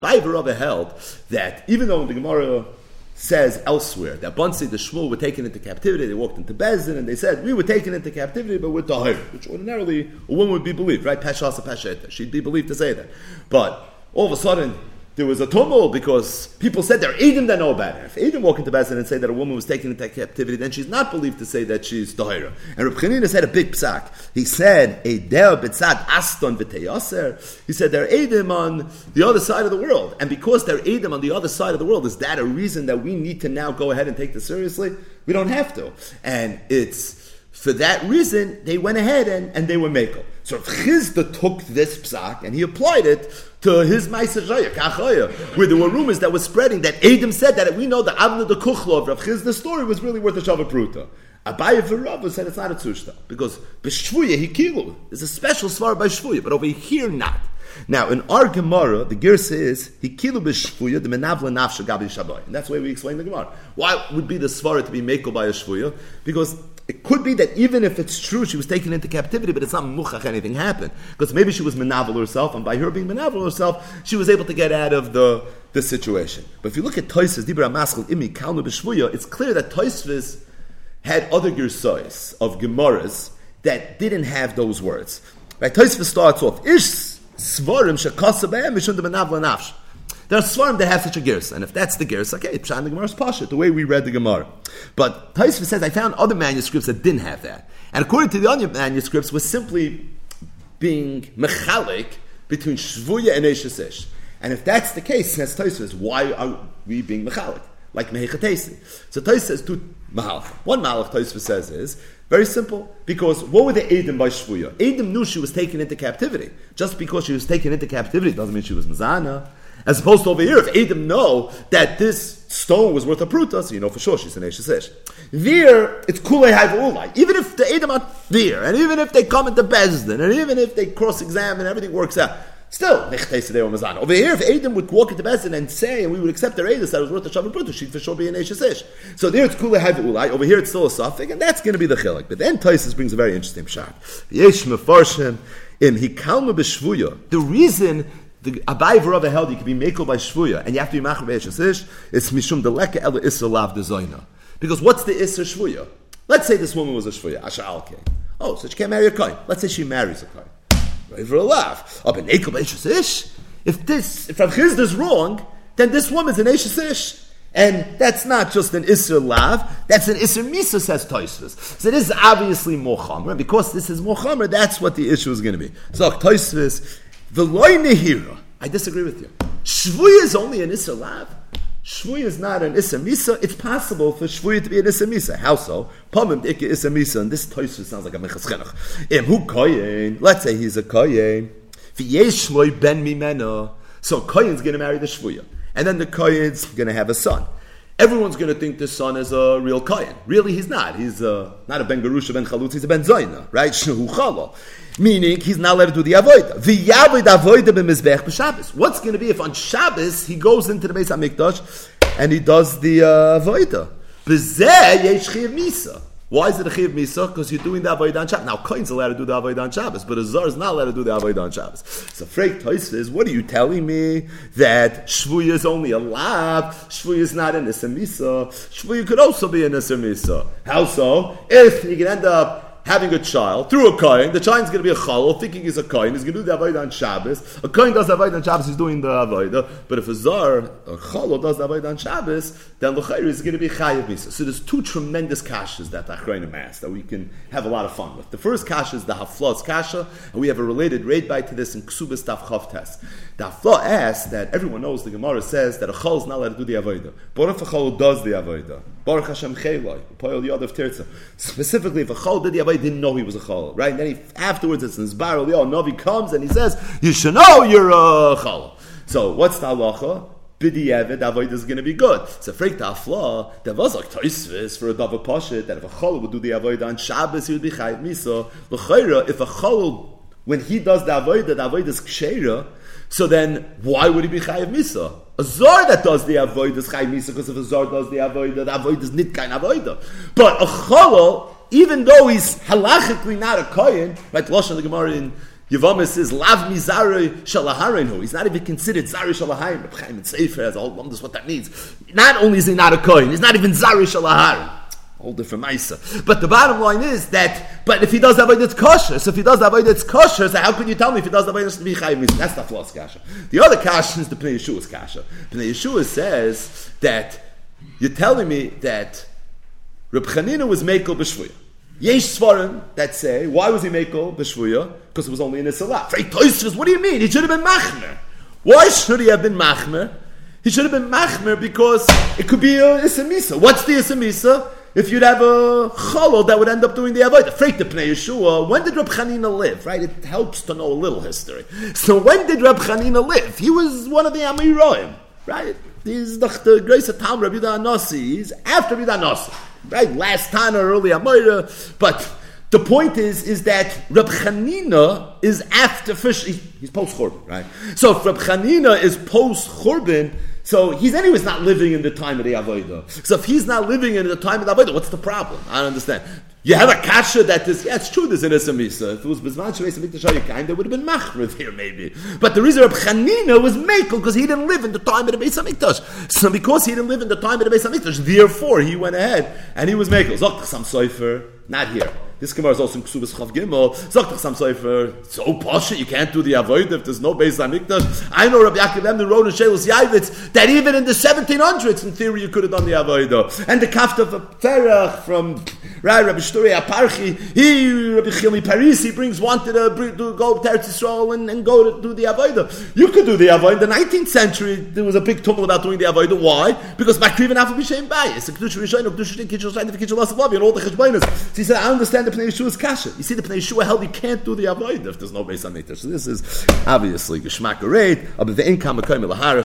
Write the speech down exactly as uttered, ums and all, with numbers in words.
Bible Rava held that even though the Gemara says elsewhere that Bansi the Shmuel were taken into captivity, they walked into Bezdin and they said, we were taken into captivity but we're tahir, which ordinarily a woman would be believed, right? Pashasa Pasheta. She'd be believed to say that. But all of a sudden, there was a tumult because people said they're Edom that know about it. If Edom walk into Bezdin and say that a woman was taken into captivity, then she's not believed to say that she's tahira. And Reb Chanina said a big psak. He said, Eideh b'tzad aston v'teyaser. He said they're Edom on the other side of the world. And because they're Edom on the other side of the world, is that a reason that we need to now go ahead and take this seriously? We don't have to. And it's for that reason, they went ahead and, and they were mekel. So Rav Chizda took this psak and he applied it to his Ma'aser Shaya, Kachaya, where there were rumors that were spreading that Edom said that we know the Avna the Kuchla of Rav Chizda's story was really worth a Shava Pruta. Abaye V'Rava said it's not a tzushta because b'shvuya he kilu. There's a special svar by shvuya, but over here not. Now in our Gemara, the Gersa is he kilu b'shvuya the menavla nafsha gabi shabai, and that's the way we explain the Gemara. Why would be the svara to be mekel by a shvuya? Because it could be that even if it's true she was taken into captivity, but it's not muchach anything happened. Because maybe she was menavel herself, and by her being menavel herself, she was able to get out of the, the situation. But if you look at Tosfos, Dibra Maschil Imi Kalnu B'Shvuya, it's clear that Tosfos had other gersayos of Gemaras that didn't have those words. Right? Tosfos starts off, Ish Svarim Shekasa B'Hem Mishum De Menavla Nafsh. There are svarim that have such a gersa, and if that's the gersa, okay, Pshan the Gemara's pasha, the way we read the Gemara. But Tosfos says I found other manuscripts that didn't have that, and according to the other manuscripts, was simply being mechalik between shvuya and eshes ish. And if that's the case, says Tosfos, why are we being mechalik like mehechatesi? So Tosfos says two mahalach. One mahalach Tosfos says is very simple, because what were the Edom by shvuya? Edom knew she was taken into captivity. Just because she was taken into captivity doesn't mean she was mazana. As opposed to over here, if Edom know that this stone was worth a pruta, so you know for sure she's an eshes ish. There, it's kulei hayvulai. Even if the Edom are there, and even if they come into Bezdin, and even if they cross-examine, everything works out, still, over here, if Edom would walk into Bezdin and say, and we would accept their edus that it was worth a shavu pruta, she'd for sure be an eshes ish. So there, it's kulei hayvulai. Over here, it's still a suffix, and that's going to be the chilek. But then Tosfos brings a very interesting pshat. Yesh mefarshim im hikalma b'shvuya. The reason the Abaye V'Rava held you can be mekel by shvuya, and you have to be machar b'eshes ish. It's mishum deleka ela isser lav dezoyna. Because what's the isser shvuya? Let's say this woman was a shvuya, asher alke. Oh, so she can't marry a kohen. Let's say she marries a kohen. Right for a lav. Oh, but mekel b'eshes ish. If this, if Rav Chizda is wrong, then this woman's an eshes ish. And that's not just an isser lav, that's an isser misa, says Tosfos. So this is obviously more chamer. Because this is more chamer, that's what the issue is going to be. So Tosfos, the loy nehira. I disagree with you. Shvuya is only an isser lav. Shvuya is not an isser misa. It's possible for shvuya to be an isser misa. How so? Pamim ikke isser misa. And this Tosfos sounds like a mechas chenuch. Im hu koyin. Let's say he's a koyin. V'yesh loy ben mimena. So koyin's going to marry the shvuya, and then the koyin's going to have a son. Everyone's going to think this son is a real koyin. Really, he's not. He's uh, not a ben gerusha, ben chalutz. He's a ben zoyna, right? Shehu chala. Meaning, he's not allowed to do the avodah. V'yavod avodah b'mizbech b'Shabbos. What's going to be if on Shabbos he goes into the Beis HaMikdash and he does the uh, avodah? B'zeh yesh chiyav misa. Why is it a chiyav misa? Because you're doing the avodah on Shabbos. Now, kohen's allowed to do the avodah on Shabbos, but a zar is not allowed to do the avodah on Shabbos. So, Freik Tosfos, what are you telling me? That shvuya is only a lav, shvuya is not an isser misa. Shvuya could also be an isser misa. How so? If you can end up having a child through a kohen, the child's going to be a chalal, thinking he's a kohen, he's going to do the avodah on Shabbos. A kohen does the avodah on Shabbos, he's doing the avodah. But if a zar, a chalal, does the avodah on Shabbos, then the chayr is going to be chayav misa. So there's two tremendous kashas that Achronim asked that we can have a lot of fun with. The first kasha is the hafla's kasha, and we have a related raid bite to this in Ksubas Tav Chav Tes. The hafla asks that everyone knows the Gemara says that a chal is not allowed to do the avodah. But if a chal does the avodah, Baruch Hashem Cheloi, Poyel Yodav Tirza. Specifically, if a chal did the avodah, didn't know he was a chal, right? And then he, afterwards, it's in his barrel, the Novi comes and he says, you should know you're a chal. So, what's the halacha? Bidi Eved, avodah is going to be good. So, freak the afla, there was like Tosfos for a Dava Pashet, that if a chal would do the avodah on Shabbos, he would be chayav misa. L'chayra, if a chal, when he does the avodah, the avodah is ksheira, so then, why would he be chayav misa? A zar that does the avodah is chayav misa, because if a zar does the avodah, the avodah is nit kain avodah. But a chalal, even though he's halachically not a kohen, right? Lashon the Gemara in Yavamis says, Lav mi Zari Shalahareinu. He's not even considered Zari Shalahareinu. Reb Chaim and Sefer has a whole wonders what that means. Not only is he not a Kohen, he's not even Zari Shalahareinu. Whole different Maisa. But the bottom line is that, but if he does avoid it's kosher, so if he does avoid it's kosher, so how can you tell me if he does avoid it's to be Chaim? That's not lost kasha. The other kasha is the Pnei Yeshua's kasha. Pnei Yeshua says that you're telling me that Reb Chanina was Mekel B'Shvuya. Yesh Svarim that say, why was he Mekel B'Shvuya? Because it was only in the Salah. What do you mean? He should have been Machmer. Why should he have been Machmer? He should have been Machmer because it could be a Isamisa. What's the Isamisa? If you'd have a cholol that would end up doing the avodah. Afraid to Pnei Yeshua, when did Reb Chanina live? Right? It helps to know a little history. So when did Reb Chanina live? He was one of the Amiroim. Right? He's the, the grace of Tam Rabbi Yehuda Hanasi. He's after Rabbi Yehuda Hanasi. Right? Last Tana, early Amoira. But the point is, is that Reb Chanina is after Fish. He, he's post Churban, right? So if Reb Chanina is post Churban, so he's anyways not living in the time of the Avodah. So if he's not living in the time of the Avodah, what's the problem? I don't understand. You have a kasha that is, yeah, it's true there's an Esamisa. If it was Bezman Shavei Samik Tashayikayim, there would have been Machriv here maybe. But the reason Reb Chanina was Mekel, because he didn't live in the time of the Beis HaMikdash. So because he didn't live in the time of the Beis HaMikdash, therefore he went ahead and he was Mekel. Zoktach Sam Sofer, not here. This Gemara is also in Ksubas Chav Gimel. Zoktach Sam Sofer, so posh, you can't do the Avodah if there's no Beis HaMikdash. I know Rabbi Yaakov Emden wrote in Shelos Yavitz that even in the seventeen hundreds, in theory, you could have done the Avodah. And the Kaftaf of Terach from Right, Rabbi Shturi Aparchi, he, Rabbi Chilmi Parisi, brings wanted to, bring, to go to Eretz Yisrael and, and go to do the Avodah. You could do the Avodah. In the nineteenth century, there was a big tumult about doing the Avodah. Why? Because Makriv and Afal B'Shem Bayis, the Kedusha Rishon, the Kedusha Kitchel Shai, the Kitchel Lasav and all the Cheshbonis. So he said, I understand the Pnei Yeshua's kasha. You see, the Pnei Yeshua held he can't do the Avodah if there's no Beis HaMikdash. So this is obviously Geshmak Areit, but the income of Koyim Elahara.